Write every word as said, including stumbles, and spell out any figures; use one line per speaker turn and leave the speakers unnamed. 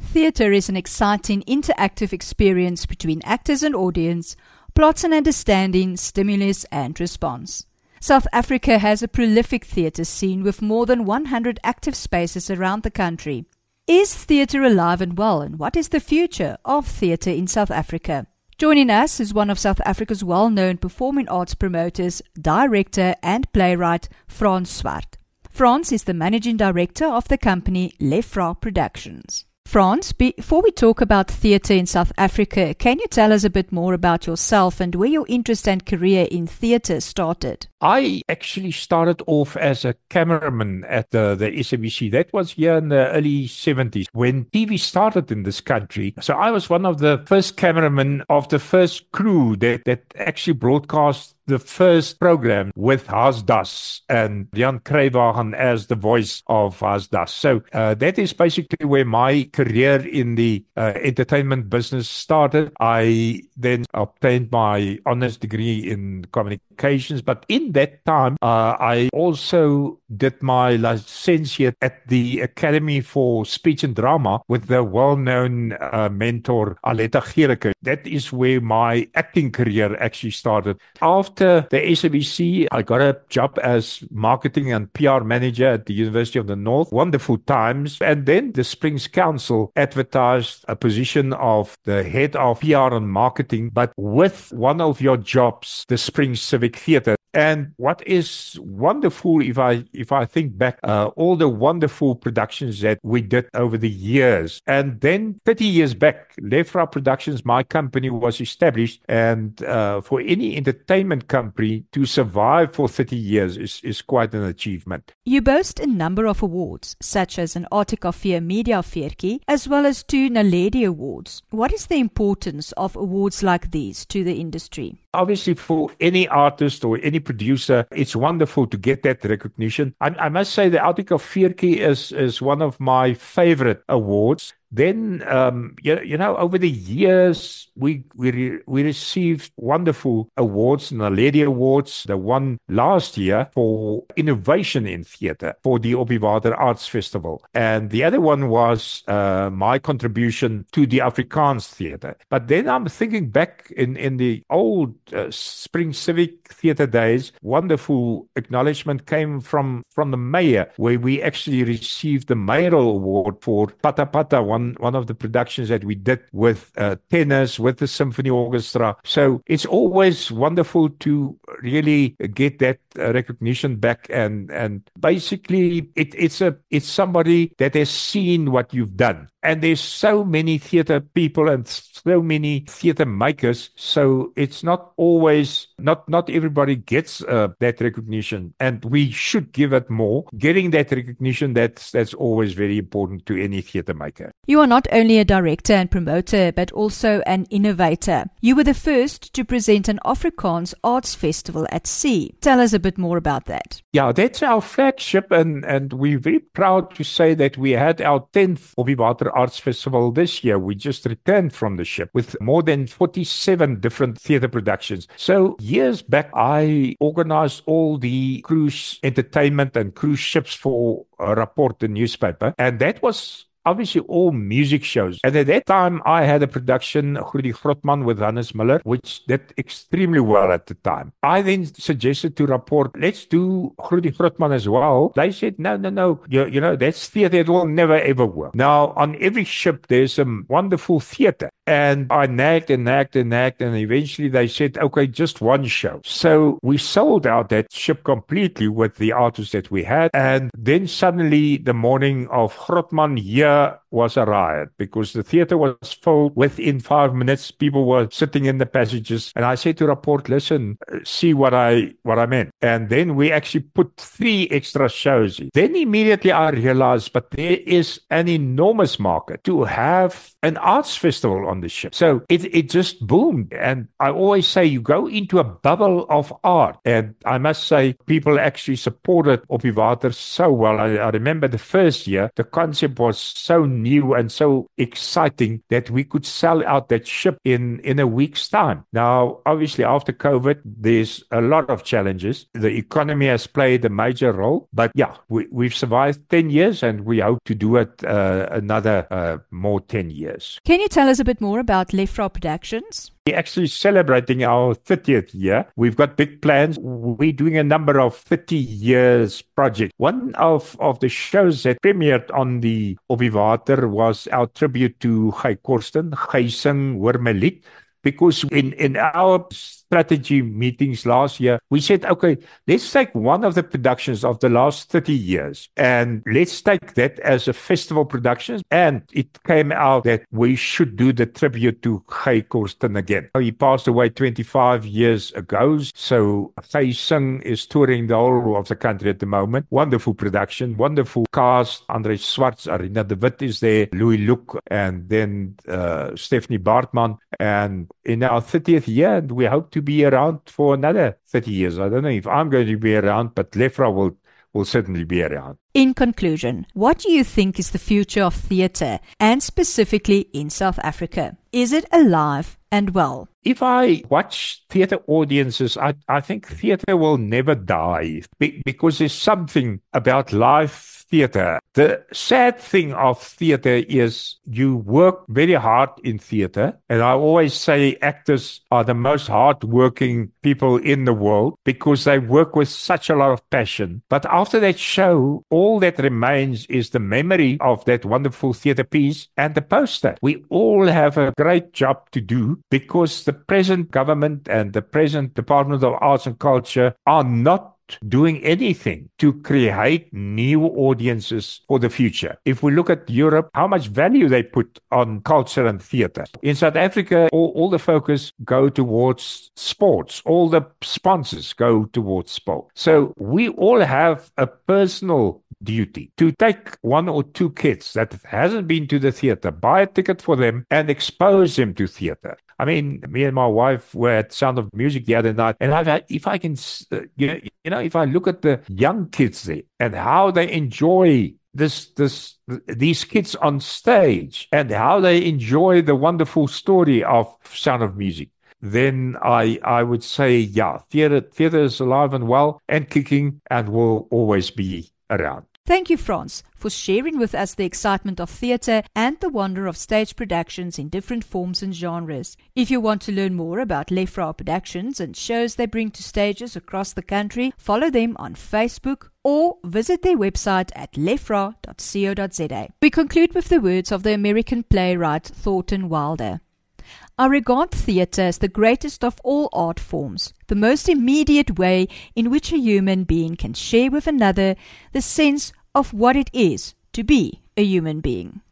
Theatre is an exciting interactive experience between actors and audience, plots and understanding, stimulus and response. South Africa has a prolific theatre scene with more than one hundred active spaces around the country. Is theatre alive and well, and what is the future of theatre in South Africa? Joining us is one of South Africa's well-known performing arts promoters, director and playwright Frans Swart. Frans is the managing director of the company Lefra Productions. Frans, before we talk about theatre in South Africa, can you tell us a bit more about yourself and where your interest and career in theatre started?
I actually started off as a cameraman at the, the S A B C. That was here in the early seventies when T V started in this country. So I was one of the first cameramen of the first crew that, that actually broadcast the first program with Haas Das and Jan Kruiwagen as the voice of Haas Das. So uh, that is basically where my career in the uh, entertainment business started. I then obtained my honors degree in communications, but in that time, uh, I also did my licentiate at the Academy for Speech and Drama with the well-known uh, mentor Aletta Gericke. That is where my acting career actually started. After the S A B C, I got a job as marketing and P R manager at the University of the North. Wonderful times. And then the Springs Council advertised a position of the head of P R and marketing, but with one of your jobs, the Springs Civic Theatre. And what is wonderful, if I if I think back, uh, all the wonderful productions that we did over the years. And then thirty years back, Lefra Productions, my company, was established. And uh, for any entertainment company to survive for thirty years is, is quite an achievement.
You boast a number of awards, such as an Artikafeer Media Veertjie, as well as two Naledi Awards. What is the importance of awards like these to the industry?
Obviously, for any artist or any producer, it's wonderful to get that recognition. I, I must say the Artikafeer Veertjie is, is one of my favorite awards. Then, um, you, you know, over the years, we we re, we received wonderful awards, Naledi Awards, the one last year for innovation in theatre for the Opiwater Arts Festival. And the other one was uh, my contribution to the Afrikaans theatre. But then I'm thinking back in, in the old uh, Spring Civic Theatre days, wonderful acknowledgement came from, from the mayor, where we actually received the mayoral award for Pata Pata, one One of the productions that we did with uh, tenors, with the symphony orchestra. So it's always wonderful to really get that uh, recognition back, and and basically it, it's a it's somebody that has seen what you've done. And there's so many theatre people and so many theatre makers, so it's not always, not not everybody gets uh, that recognition, and we should give it more. Getting that recognition, that's, that's always very important to any theatre maker.
You are not only a director and promoter, but also an innovator. You were the first to present an Afrikaans Arts Festival at sea. Tell us a bit more about that.
Yeah, that's our flagship, and, and we're very proud to say that we had our tenth Opiwater Arts Festival this year. We just returned from the ship with more than forty-seven different theatre productions. So years back, I organized all the cruise entertainment and cruise ships for a Rapport, the newspaper, and that was obviously all music shows. And at that time, I had a production, Groetie Grotman with Hannes Miller, which did extremely well at the time. I then suggested to Rapport, let's do Groetie Grotman as well. They said, no, no, no, you, you know, that's theatre, it will never ever work. Now, on every ship, there's some wonderful theatre. And I nagged and nagged and nagged, and eventually they said, okay, just one show. So we sold out that ship completely with the artists that we had. And then suddenly the morning of Grotman here was a riot, because the theatre was full. Within five minutes, people were sitting in the passages. And I said to Rapport, listen, see what I what I meant. And then we actually put three extra shows in. Then immediately I realized, but there is an enormous market to have an arts festival on the ship. So it, it just boomed. And I always say you go into a bubble of art. And I must say, people actually supported Opiwater so well. I, I remember the first year, the concept was so new and so exciting that we could sell out that ship in, in a week's time. Now, obviously, after COVID, there's a lot of challenges. The economy has played a major role, but yeah, we, we've survived ten years and we hope to do it uh, another uh, more ten years.
Can you tell us a bit more about Lefra Productions?
We're actually celebrating our thirtieth year. We've got big plans. We're doing a number of thirty years projects. One of, of the shows that premiered on the Op die Water was our tribute to Guy Korsten, Guy Sing Hoor My Lied. Because in, in our strategy meetings last year, we said, okay, let's take one of the productions of the last thirty years and let's take that as a festival production. And it came out that we should do the tribute to Guy Korsten again. He passed away twenty-five years ago. So Guy Sing is touring the whole of the country at the moment. Wonderful production, wonderful cast. Andre Swartz, Arina de Wit is there, Louis Luke, and then uh, Stephanie Bartman. And in our thirtieth year, we hope to be around for another thirty years. I don't know if I'm going to be around, but Lefra will, will certainly be around.
In conclusion, what do you think is the future of theatre, and specifically in South Africa? Is it alive and well?
If I watch theatre audiences, I, I think theatre will never die be, because there's something about live theatre. The sad thing of theatre is you work very hard in theatre, and I always say actors are the most hard-working people in the world because they work with such a lot of passion. But after that show, all that remains is the memory of that wonderful theatre piece and the poster. We all have a great job to do because the present government and the present Department of Arts and Culture are not doing anything to create new audiences for the future. If we look at Europe, how much value they put on culture and theatre. In South Africa, all, all the focus go towards sports. All the sponsors go towards sport. So we all have a personal duty to take one or two kids that hasn't been to the theatre, buy a ticket for them and expose them to theatre. I mean, me and my wife were at Sound of Music the other night, and I've, if I can, uh, you know, you know, if I look at the young kids there and how they enjoy this, this, these kids on stage and how they enjoy the wonderful story of Sound of Music, then I, I would say, yeah, theatre, theatre is alive and well and kicking and will always be around.
Thank you, Frans, for sharing with us the excitement of theatre and the wonder of stage productions in different forms and genres. If you want to learn more about Lefra Productions and shows they bring to stages across the country, follow them on Facebook or visit their website at lefra dot co dot za. We conclude with the words of the American playwright Thornton Wilder. I regard theatre as the greatest of all art forms, the most immediate way in which a human being can share with another the sense of what it is to be a human being.